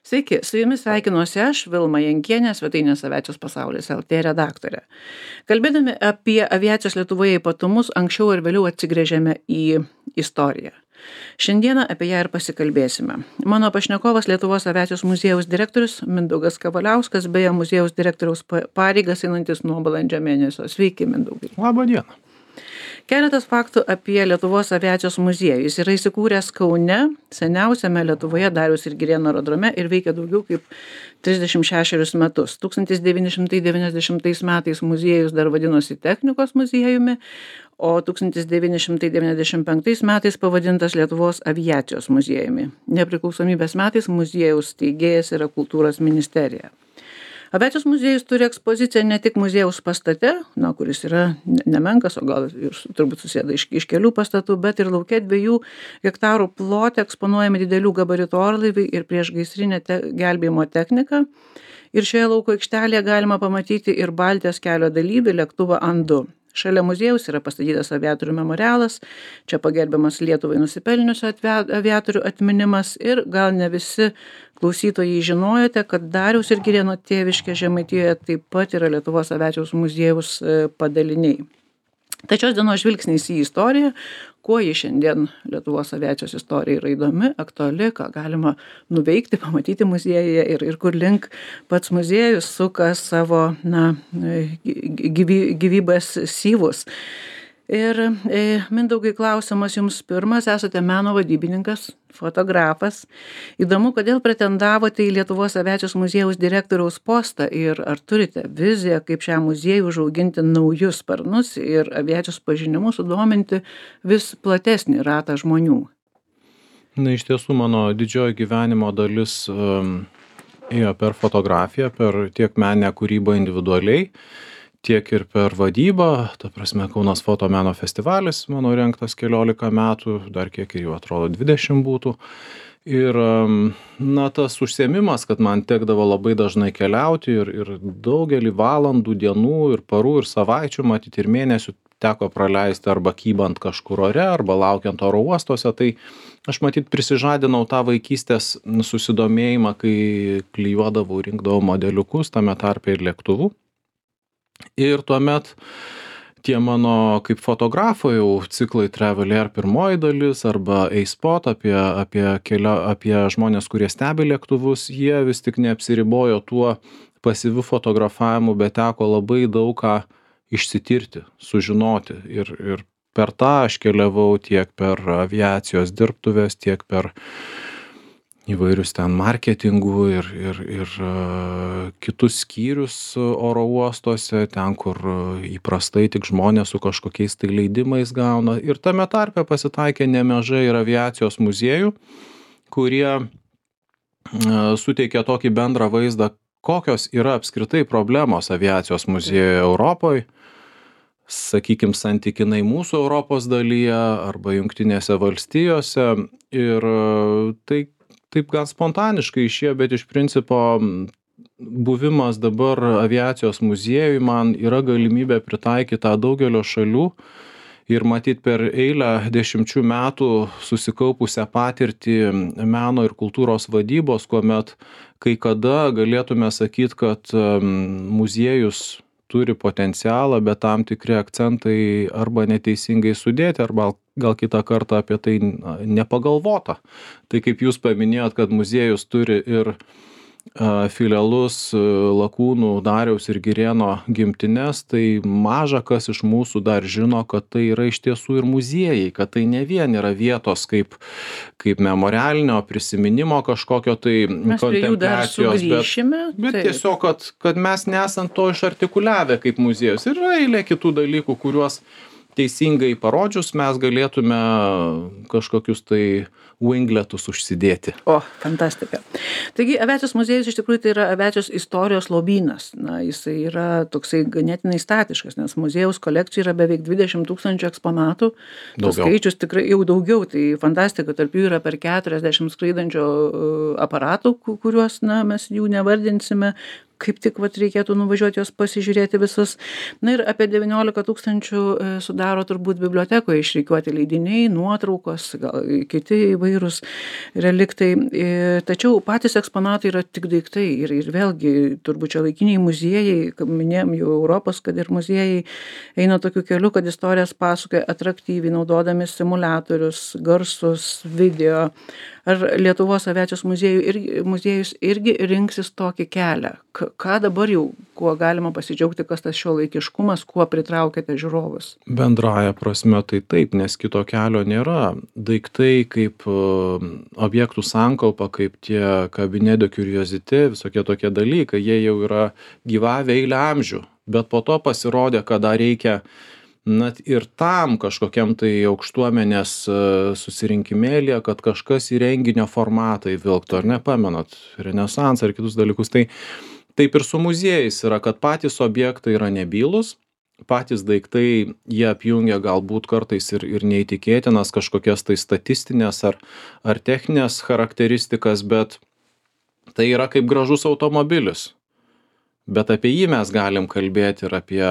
Sveiki, su jumis sveikinuosi aš, Vilma Jankienė, svetainės Aviacijos pasaulis LT redaktorė. Kalbėdami apie aviacijos Lietuvoje ypatumus, anksčiau ir vėliau atsigręžėme į istoriją. Šiandieną apie ją ir pasikalbėsime. Mano pašnekovas Lietuvos aviacijos muziejaus direktorius Mindaugas Kavaliauskas, beje, muziejaus direktoriaus pareigas einantis nuo balandžio mėnesio. Sveiki, Mindaugai. Labą dieną. Keletas faktų apie Lietuvos aviacijos muziejų. Jis yra įsikūręs Kaune, seniausiame Lietuvoje Dariaus ir Girėno aerodrome ir veikia daugiau kaip 36 metus. 1990 metais muziejus dar vadinosi Technikos muziejumi, o 1995 metais pavadintas Lietuvos aviacijos muziejumi. Nepriklausomybės metais muziejaus steigėjas yra Kultūros ministerija. Aviacijos muziejus turi ekspoziciją ne tik muziejaus pastate, kuris yra nemenkas, o gal ir turbūt susėda iš kelių pastatų, bet ir lauke 2 hektarų plote eksponuojami didelių gabaritų orlaiviai ir priešgaisrinė gelbėjimo technika. Ir šioje lauko aikštelėje galima pamatyti ir Baltijos kelio dalyvį lėktuvą An-2. Šalia muziejaus yra pastatytas aviatorių memorialas, čia pagerbiamas Lietuvai nusipelniusių aviatorių atminimas ir gal ne visi klausytojai žinojote, kad Dariaus ir Girėno tėviškė Žemaitijoje taip pat yra Lietuvos aviacijos muziejaus padaliniai. Tačiau dienos žvilgsnis į istoriją, kuo ji šiandien Lietuvos aviacijos istorija yra įdomi, aktuali, ką galima nuveikti, pamatyti muziejuje ir kur link pats muziejus suka savo gyvybės syvus. Ir Mindaugai, klausimas jums pirmas, esate meno vadybininkas, fotografas. Įdomu, kodėl pretendavote į Lietuvos aviacijos muziejaus direktoriaus postą ir ar turite viziją, kaip šią muziejų užauginti naujus sparnus ir aviacijos pažinimu sudominti vis platesnį ratą žmonių? Iš tiesų, mano didžioji gyvenimo dalis ėjo per fotografiją, per tiek meninę kūrybą individualiai, tiek ir per vadybą, ta prasme Kaunas fotomeno festivalis, mano rengtas 14 metų, dar kiek ir jau atrodo 20 būtų. Ir tas užsiėmimas, kad man tekdavo labai dažnai keliauti ir daugelį valandų, dienų ir parų ir savaičių, matyti ir mėnesių teko praleisti arba kybant kažkur ore, arba laukiant oro uostuose, tai aš matyt prisižadinau tą vaikystės susidomėjimą, kai klijuodavau, rinkdavau modeliukus, tame tarpe ir lėktuvų. Ir tuomet tie mano kaip fotografo jau ciklai Travel Air pirmoji dalis arba A-Spot apie žmonės, kurie stebi lėktuvus, jie vis tik neapsiribojo tuo pasyviu fotografavimu, bet teko labai daug ką išsitirti, sužinoti. Ir per tą aš keliavau tiek per aviacijos dirbtuves, tiek per įvairius ten marketingų ir kitus skyrius oro uostuose, ten, kur įprastai tik žmonės su kažkokiais tai leidimais gauna. Ir tame tarpe pasitaikė nemažai ir aviacijos muziejų, kurie suteikia tokį bendrą vaizdą, kokios yra apskritai problemos aviacijos muziejuje Europoje, sakykime, santykinai mūsų Europos dalyje arba Jungtinėse valstijose. Ir tai taip gan spontaniškai išėjo, bet iš principo buvimas dabar aviacijos muziejui man yra galimybė pritaikyti tą daugelio šalių ir matyt per eilę 10 metų susikaupusią patirtį meno ir kultūros vadybos, kuomet kai kada galėtume sakyti, kad muziejus turi potencialą, bet tam tikri akcentai arba neteisingai sudėti, arba gal kitą kartą apie tai nepagalvota. Tai kaip jūs paminėjot, kad muziejus turi ir filialus Lakūnų, Dariaus ir Girėno gimtines, tai maža kas iš mūsų dar žino, kad tai yra iš tiesų ir muziejai, kad tai ne vien yra vietos kaip memorialinio prisiminimo kažkokio tai kontempliacijos, bet tiesiog, kad mes nesant to išartikuliavę kaip muziejus. Ir yra eilė kitų dalykų, kuriuos teisingai parodžius mes galėtume kažkokius tai wingletus užsidėti. Fantastika. Taigi, aviacijos muziejus iš tikrųjų tai yra aviacijos istorijos lobynas. Jisai yra toksai ganėtinai statiškas, nes muziejaus kolekcijų yra beveik 20 000 eksponatų. Tas skaičius tikrai jau daugiau, tai fantastika, tarp jų yra per 40 skraidančio aparatų, kuriuos mes jų nevardinsime. kaip tik vat reikėtų nuvažiuoti juos pasižiūrėti visus. Na ir apie 19 000 sudaro turbūt bibliotekoje išrikiuoti leidiniai, nuotraukos, gal kiti įvairūs reliktai. Tačiau patys eksponatai yra tik daiktai ir vėlgi turbūt šiuolaikiniai muziejai, kaip minėjom jau Europos, kad ir muziejai eina tokiu keliu, kad istorijas pasakoja atraktyviai, naudodami simuliatorius, garsus, video. Ar Lietuvos aviacijos muziejus irgi rinksis tokį kelią? Ką dabar jau, kuo galima pasidžiaugti, kas tas šiuolaikiškumas, kuo pritraukiate žiūrovus? Bendraja prasme tai taip, nes kito kelio nėra. Daiktai kaip objektų sankaupa, kaip tie kabinet de curiosité, visokie tokie dalykai, jie jau yra gyvavę eilę amžių, bet po to pasirodė, kad dar reikia ir tam kažkokiam tai aukštuomenės susirinkimėlyje, kad kažkas į renginio formatą įvilktų, ar nepamenat, renesansą ar kitus dalykus. Tai taip ir su muziejais yra, kad patys objektai yra nebylūs, patys daiktai jie apjungia galbūt kartais ir neįtikėtinas kažkokias tai statistinės ar techninės charakteristikas, bet tai yra kaip gražus automobilis. Bet apie jį mes galim kalbėti ir apie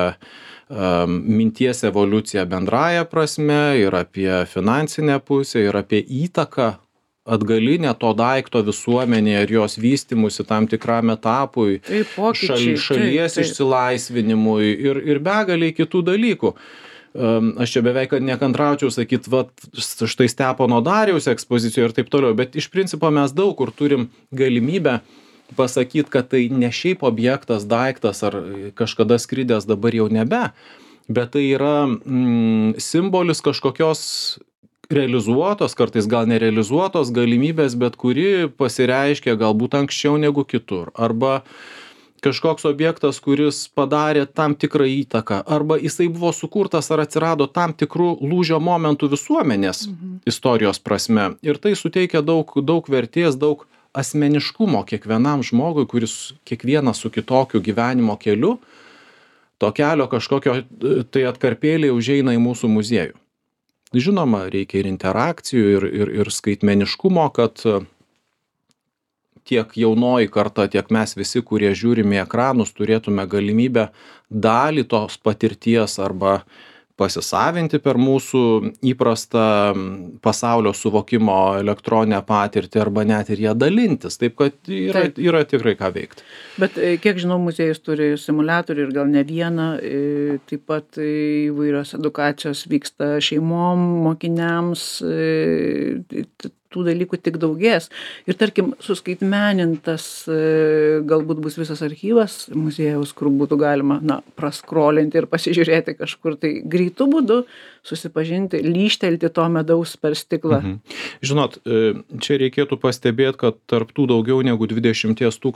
minties evoliuciją bendraja prasme, ir apie finansinę pusę, ir apie įtaką atgalinę to daikto visuomenėje ir jos vystymusi tam tikram etapui, šalies išsilaisvinimui ir begaliai kitų dalykų. Aš čia beveik nekantraučiau sakyti, štai Stepono Dariaus ekspozicijoje ir taip toliau, bet iš principo mes daug kur turim galimybę pasakyti, kad tai ne šiaip objektas, daiktas ar kažkada skridęs, dabar jau nebe, bet tai yra simbolis kažkokios realizuotos, kartais gal nerealizuotos galimybės, bet kuri pasireiškia galbūt anksčiau negu kitur. Arba kažkoks objektas, kuris padarė tam tikrą įtaką, arba jisai buvo sukurtas ar atsirado tam tikrų lūžio momentų visuomenės istorijos prasme. Ir tai suteikia daug vertės, daug asmeniškumo kiekvienam žmogui, kuris kiekvienas su kitokiu gyvenimo keliu, to kelio kažkokio tai atkarpėliai užeina į mūsų muziejų. Žinoma, reikia ir interakcijų, ir skaitmeniškumo, kad tiek jaunoji karta, tiek mes visi, kurie žiūrime į ekranus, turėtume galimybę dalį tos patirties arba pasisavinti per mūsų įprastą pasaulio suvokimo elektroninę patirtį arba net ir ją dalintis. Taip, kad yra tikrai ką veikti. Bet kiek žinau, muziejus turi simuliatorių ir gal ne vieną, taip pat įvairios edukacijos vyksta šeimom, mokiniams, tų dalykų tik daugės. Ir tarkim, suskaitmenintas galbūt bus visas archyvas muziejaus, kur būtų galima praskrolinti ir pasižiūrėti kažkur tai greitų būdų, susipažinti, lyštelti to medaus per stiklą. Žinot, čia reikėtų pastebėti, kad tarp tų daugiau negu 20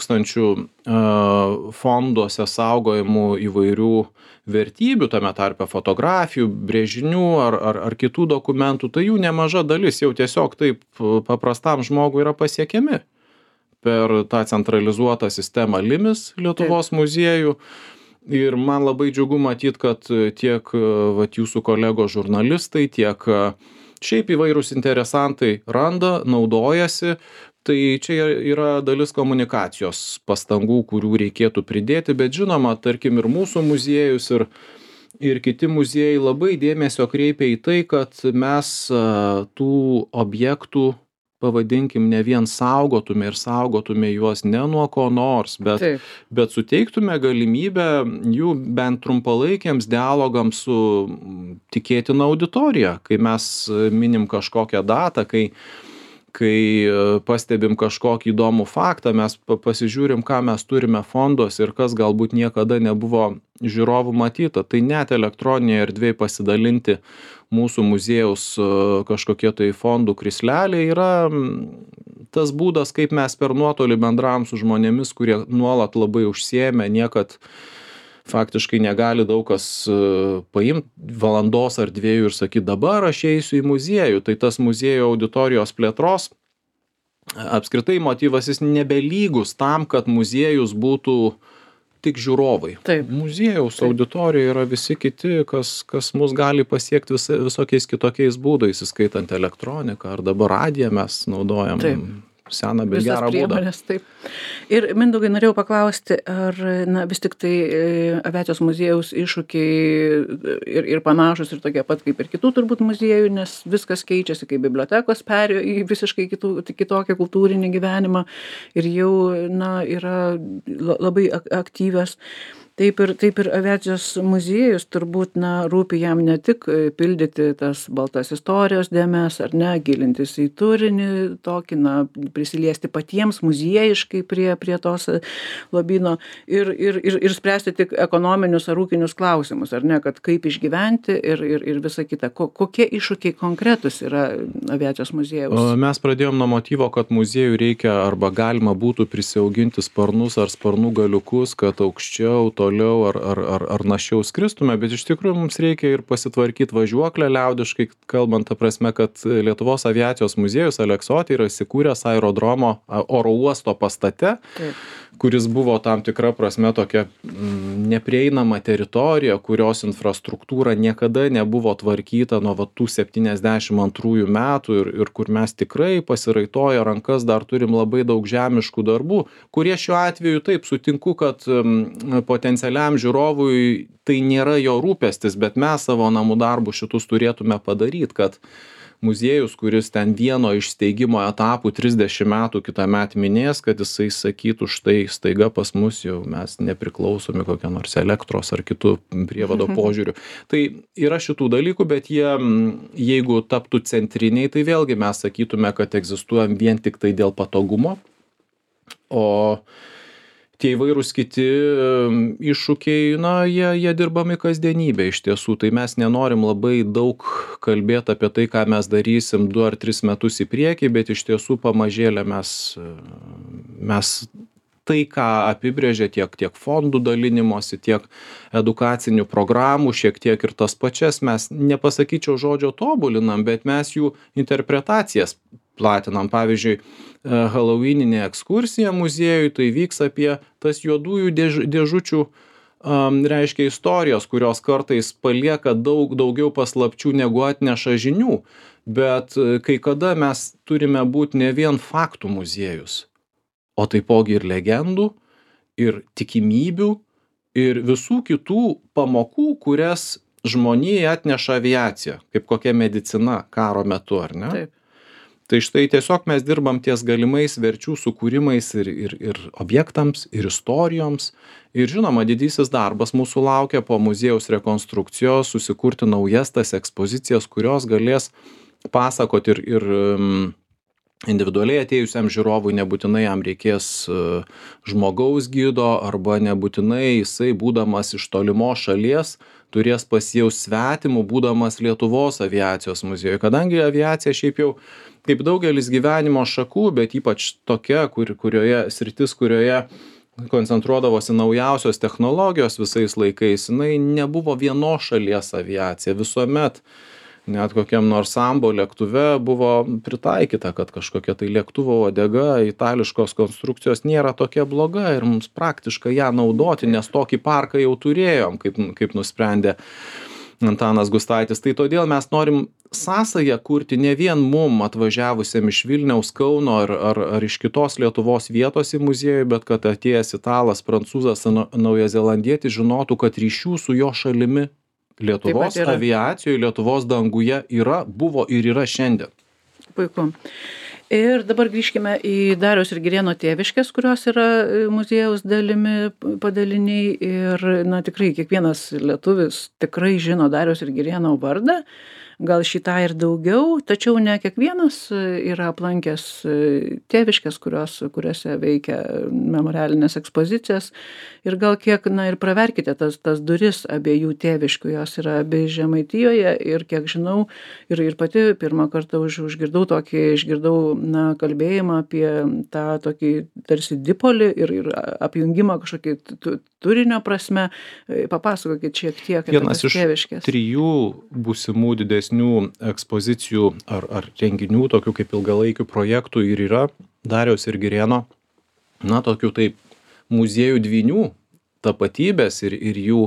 000 fonduose saugojimų įvairių vertybių, tame tarpe fotografijų, brėžinių ar kitų dokumentų, tai jų nemaža dalis jau tiesiog taip paprastam žmogui yra pasiekiami per tą centralizuotą sistemą LIMIS Lietuvos muziejų. Ir man labai džiugu matyti, kad tiek jūsų kolegos žurnalistai, tiek šiaip įvairūs interesantai randa, naudojasi. Tai čia yra dalis komunikacijos pastangų, kurių reikėtų pridėti, bet žinoma, tarkim ir mūsų muziejus ir kiti muziejai labai dėmesio kreipia į tai, kad mes tų objektų, pavadinkim, ne vien saugotume ir saugotume juos ne nuo ko nors, bet suteiktume galimybę jų bent trumpalaikiams dialogams su tikėtina auditorija, kai mes minim kažkokią datą, kai pastebim kažkokį įdomų faktą, mes pasižiūrim, ką mes turime fonduose ir kas galbūt niekada nebuvo žiūrovų matyta. Tai net elektroninėje erdvėje pasidalinti mūsų muziejaus kažkokie tai fondų krisleliai yra tas būdas, kaip mes per nuotolį bendravom su žmonėmis, kurie nuolat labai užsiėmę, niekad faktiškai negali daug kas paimti valandos ar dviejų ir sakyti, dabar aš eisiu į muziejų. Tai tas muziejų auditorijos plėtros apskritai motyvas jis nebelygus tam, kad muziejus būtų tik žiūrovai. Taip. Muziejaus auditorija yra visi kiti, kas mus gali pasiekti visokiais kitokiais būdais, įskaitant elektroniką, ar dabar radiją mes naudojam seną, bet Visas gerą būdą. priemonės, taip. Ir Mindaugai norėjau paklausti, ar vis tik tai aviacijos muziejaus iššūkiai ir panašus ir tokie pat kaip ir kitų turbūt muziejų, nes viskas keičiasi, kai bibliotekos perėjo į visiškai kitokį kultūrinį gyvenimą ir jau yra labai aktyvios. Taip ir aviacijos muziejus turbūt rūpi jam ne tik pildyti tas baltas istorijos dėmes, ar ne, gilintis į turinį tokį, prisiliesti patiems muziejiškai prie tos lobyno ir spręsti tik ekonominius ar ūkinius klausimus, ar ne, kad kaip išgyventi ir visa kita. Kokie iššūkiai konkretus yra aviacijos muziejaus? Mes pradėjom nuo motyvo, kad muziejų reikia arba galima būtų prisiauginti sparnus ar sparnų galiukus, kad aukščiau, toliau ar našiau skristume, bet iš tikrųjų mums reikia ir pasitvarkyti važiuoklę, liaudiškai kalbant, ta prasme, kad Lietuvos aviacijos muziejus Aleksote yra įsikūręs aerodromo oro uosto pastate. Taip. Kuris buvo tam tikra prasme tokia neprieinama teritorija, kurios infrastruktūra niekada nebuvo tvarkyta nuo tų 72 metų ir kur mes tikrai pasiraitoję rankas dar turim labai daug žemiškų darbų, kurie šiuo atveju taip sutinku, kad potencialiam žiūrovui tai nėra jo rūpestis, bet mes savo namų darbų šitus turėtume padaryti, kad muziejus, kuris ten vieno iš steigimo etapų 30 metų kitąmet minės, kad jisai sakytų, štai staiga pas mus jau mes nepriklausomi kokia nors elektros ar kitų prievado požiūrių. Tai yra šitų dalykų, bet jie, jeigu taptų centriniai, tai vėlgi mes sakytume, kad egzistuojam vien tik tai dėl patogumo, o tie įvairūs kiti iššūkiai, jie dirbami kasdienybė iš tiesų, tai mes nenorim labai daug kalbėti apie tai, ką mes darysim 2 ar 3 metus į priekį, bet iš tiesų pamažėlę mes tai, ką apibrėžia tiek fondų dalinimosi, tiek edukacinių programų, šiek tiek ir tas pačias, mes nepasakyčiau žodžio tobulinam, bet mes jų interpretacijas platinam. Pavyzdžiui, Halloweeninė ekskursija muziejui, tai vyks apie tas juodųjų dėžučių, reiškia istorijos, kurios kartais palieka daugiau paslapčių negu atneša žinių, bet kai kada mes turime būti ne vien faktų muziejus, o taipogi ir legendų, ir tikimybių, ir visų kitų pamokų, kurias žmonijai atneša aviacija, kaip kokia medicina karo metu, ar ne? Taip. Tai štai tiesiog mes dirbam ties galimais verčių sukūrimais ir objektams, ir istorijoms. Ir žinoma, didysis darbas mūsų laukia po muziejaus rekonstrukcijos susikurti naujas tas ekspozicijas, kurios galės pasakoti ir individualiai atėjusiam žiūrovui nebūtinai jam reikės žmogaus gido arba nebūtinai jisai, būdamas iš tolimos šalies, turės pasijausti svetimu, būdamas Lietuvos aviacijos muziejuje. Kadangi aviacija šiaip jau, kaip daugelis gyvenimo šakų, bet ypač tokia, kurioje koncentruodavosi naujausios technologijos visais laikais, jinai nebuvo vienos šalies aviacija. Visuomet net kokiam nors Sambo lėktuve buvo pritaikyta, kad kažkokia tai lėktuvo uodega itališkos konstrukcijos nėra tokia bloga ir mums praktiškai ją naudoti, nes tokį parką jau turėjom, kaip nusprendė Antanas Gustaitis. Tai todėl mes norim sąsają kurti ne vien mum atvažiavusiam iš Vilniaus, Kauno ar iš kitos Lietuvos vietos į muziejų, bet kad atėjęs italas, prancūzas, naujazelandietis žinotų, kad ryšių su jo šalimi Lietuvos aviacijoje, Lietuvos danguje buvo ir yra šiandien. Puiku. Ir dabar grįžkime į Dariaus ir Girėno tėviškes, kurios yra muziejaus dalimi padaliniai. Ir tikrai kiekvienas lietuvis tikrai žino Dariaus ir Girėno vardą. Gal šitą ir daugiau, tačiau ne kiekvienas yra aplankęs tėviškes, kuriuose veikia memorialinės ekspozicijas. Ir gal kiek, ir praverkite tas duris abiejų tėviškių, jos yra abi Žemaitijoje ir kiek žinau, ir pati pirmą kartą išgirdau kalbėjimą apie tą tokį tarsi dipolį ir apjungimą kažkokį turinio prasme. Papasakokit šiek tiek apie tas tėviškes. Vienas iš 3 būsimų didesnių ekspozicijų ar renginių, tokių kaip ilgalaikių projektų ir yra Dariaus ir Girėno, tokių taip muziejų dvynių tapatybės ir jų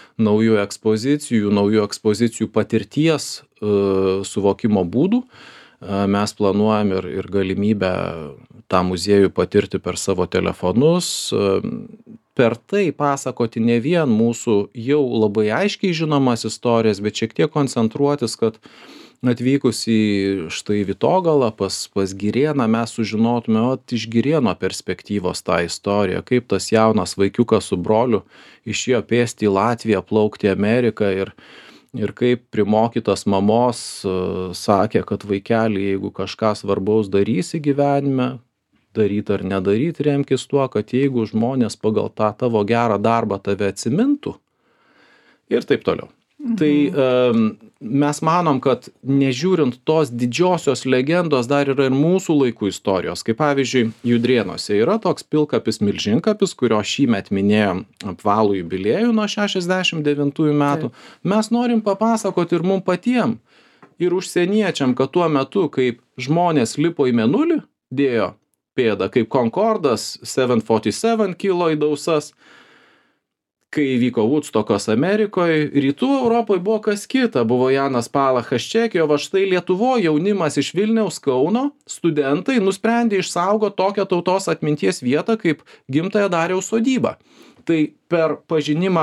naujų ekspozicijų patirties suvokimo būdų. mes planuojam ir galimybę tą muziejų patirti per savo telefonus, per tai pasakoti ne vien mūsų jau labai aiškiai žinomas istorijas, bet šiek tiek koncentruotis, kad atvykus į štai Vitogalą pas Girėną mes sužinotume iš Girėno perspektyvos tą istoriją, kaip tas jaunas vaikiukas su broliu išėjo pėsti į Latviją, plaukti į Ameriką ir kaip primokytas mamos sakė, kad vaikeli, jeigu kažką svarbaus darysi gyvenime, daryt ar nedaryt, remkis tuo, kad jeigu žmonės pagal tą tavo gerą darbą tave atsimintų ir taip toliau. Tai mes manom, kad nežiūrint tos didžiosios legendos dar yra ir mūsų laikų istorijos. Kaip pavyzdžiui, Judrėnuose yra toks pilkapis Milžinkapis, kurio šįmet minėjom apvalų jubiliejų nuo 69 metų. Mes norim papasakoti ir mum patiem, ir užsieniečiam, kad tuo metu, kaip žmonės lipo į Mėnulį, dėjo pėdą, kaip Concordas 747 kilo į dausas, kai vyko Woodstockas Amerikoje, rytų Europoje buvo kas kita, buvo Janas Palachas Čekijoje, va štai Lietuvoje jaunimas iš Vilniaus, Kauno, studentai nusprendė išsaugoti tokią tautos atminties vietą kaip gimtąją Dariaus sodybą. Tai per pažinimą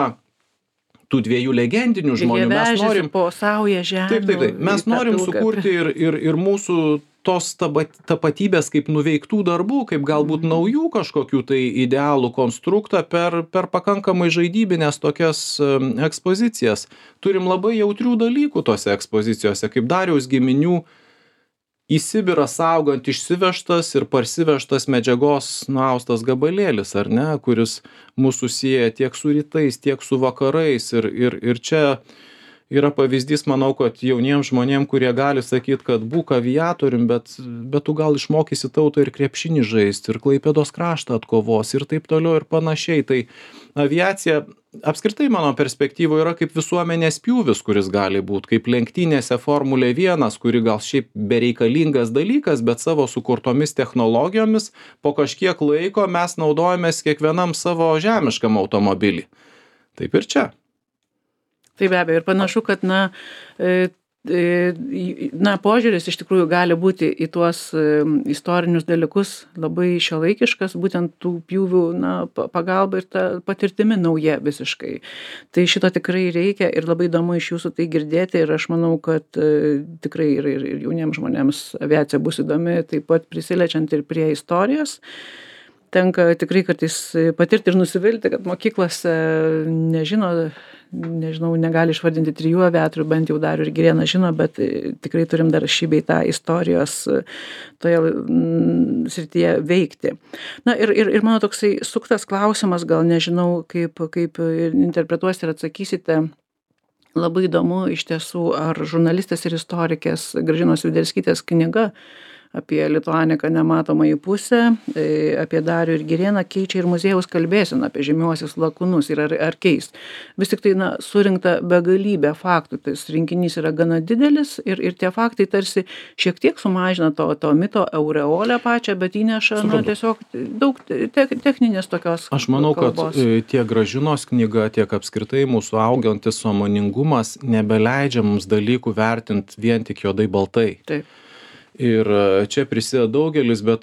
tų dviejų legendinių žmonių mes norim po saują žemę. Taip. Mes norim sukurti ir mūsų tos tapatybės kaip nuveiktų darbų, kaip galbūt naujų kažkokių tai idealų konstruktą per pakankamai žaidybinės tokias ekspozicijas. Turim labai jautrių dalykų tose ekspozicijose, kaip Dariaus giminių į Sibirą saugant išsivežtas ir parsivežtas medžiagos nuaustas gabalėlis, ar ne, kuris mūsų sieja tiek su rytais, tiek su vakarais ir čia yra pavyzdys, manau, kad jauniems žmonėms, kurie gali sakyti, kad būk aviatorium, bet tu gal išmokysi tautą ir krepšinį žaisti, ir Klaipėdos kraštą atkovos, ir taip toliau, ir panašiai. Tai aviacija apskritai mano perspektyvoje yra kaip visuomenės pjūvis, kuris gali būti, kaip lenktynėse Formulė 1, kuri gal šiaip bereikalingas dalykas, bet savo sukurtomis technologijomis po kažkiek laiko mes naudojamės kiekvienam savo žemiškam automobilį. Taip ir čia. Tai be abejo, ir panašu, kad požiūris iš tikrųjų gali būti į tuos istorinius dalykus labai šiuolaikiškas, būtent tų pjūvių pagalba ir ta patirtimi nauja visiškai. Tai šito tikrai reikia ir labai įdomu iš jūsų tai girdėti ir aš manau, kad tikrai ir jauniems žmonėms aviacija bus įdomi, taip pat prisilečiant ir prie istorijos. Tenka tikrai kartais patirti ir nusivilti, kad mokyklose nežinau, negali išvardinti 3 aviatorių, bent jau Darių ir Girėną žino, bet tikrai turim dar šį bei tą istorijos toje srityje veikti. Ir mano toksai suktas klausimas, gal nežinau, kaip interpretuosite ir atsakysite. Labai įdomu iš tiesų, ar žurnalistės ir istorikės Gražinos Sviderskytės knyga apie Lituaniką nematomąjį pusę, apie Darių ir Girėną keičia ir muziejaus kalbėseną apie žymiuosius lakūnus ir ar keis. Vis tik tai surinkta begalybė faktų, tas rinkinys yra gana didelis ir tie faktai tarsi šiek tiek sumažina to mito aureolę pačią, bet įneša tiesiog daug techninės tokios kalbos. Aš manau, kad tiek Gražinos knyga, tiek apskritai mūsų augantis sąmoningumas nebeleidžia mums dalykų vertinti vien tik juodai baltai. Taip. Ir čia prisideda daugelis, bet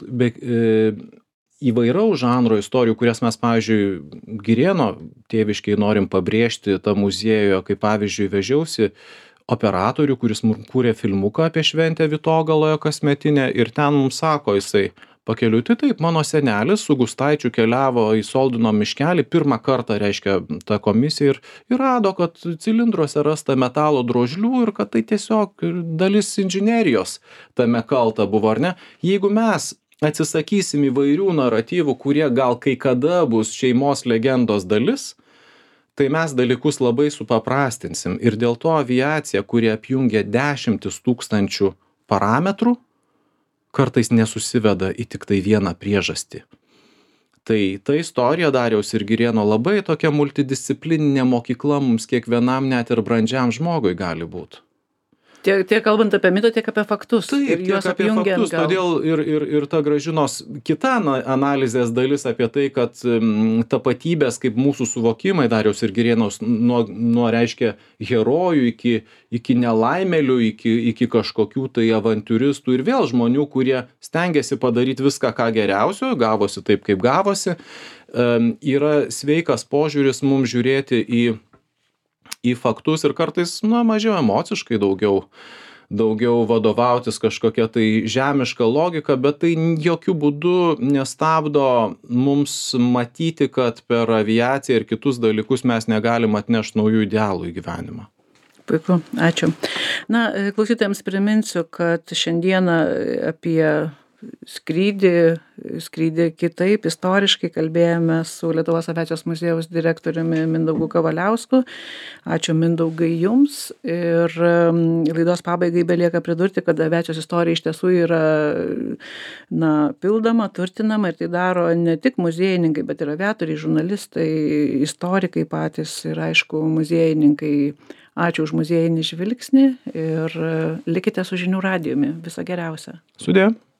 įvairaus žanro istorijų, kurias mes, pavyzdžiui, Girėno tėviškiai norim pabrėžti tą muziejuje, kaip pavyzdžiui, vežiausi operatorių, kuris kūrė filmuką apie šventę Vitogaloje kasmetinę ir ten mums sako jisai, pakeliui, tai taip, mano senelis su Gustaičiu keliavo į Soldino miškelį, pirmą kartą, reiškia, ta komisija ir rado, kad cilindruose rasta metalo drožlių ir kad tai tiesiog dalis inžinerijos tame kalta buvo, ar ne? Jeigu mes atsisakysim įvairių naratyvų, kurie gal kai kada bus šeimos legendos dalis, tai mes dalykus labai supaprastinsim ir dėl to aviacija, kuri apjungia 10 000 parametrų, kartais nesusiveda į tik tai vieną priežastį. Tai ta istorija Dariaus ir Girėno labai tokia multidisciplininė mokykla mums kiekvienam net ir brandžiam žmogui gali būti. Tiek kalbant apie mitą, tiek apie faktus. Taip, ir juos tiek apie apjungiant faktus, todėl ir ta Gražinos kita analizės dalis apie tai, kad tapatybės kaip mūsų suvokimai Dariaus ir Girėnos nuo reiškia herojų iki nelaimėlių, iki kažkokių tai avantiūristų ir vėl žmonių, kurie stengiasi padaryti viską, ką geriausio, gavosi taip, kaip gavosi, yra sveikas požiūris mums žiūrėti į faktus ir kartais, mažiau emociškai daugiau vadovautis kažkokia tai žemiška logika, bet tai jokių būdų nestabdo mums matyti, kad per aviaciją ir kitus dalykus mes negalim atnešti naujų idealų į gyvenimą. Puiku, ačiū. Na, klausytojams priminsiu, kad šiandieną apie skrydį kitaip, istoriškai kalbėjome su Lietuvos aviacijos muziejaus direktoriumi Mindaugu Kavaliausku. Ačiū Mindaugai jums. Ir laidos pabaigai belieka pridurti, kad aviacijos istorija iš tiesų yra pildoma, turtinama ir tai daro ne tik muziejininkai, bet ir aviatoriai, žurnalistai, istorikai patys ir aišku muziejininkai. Ačiū už muziejinį žvilgsnį ir likite su Žinių radijumi. Viso geriausio. Sudie.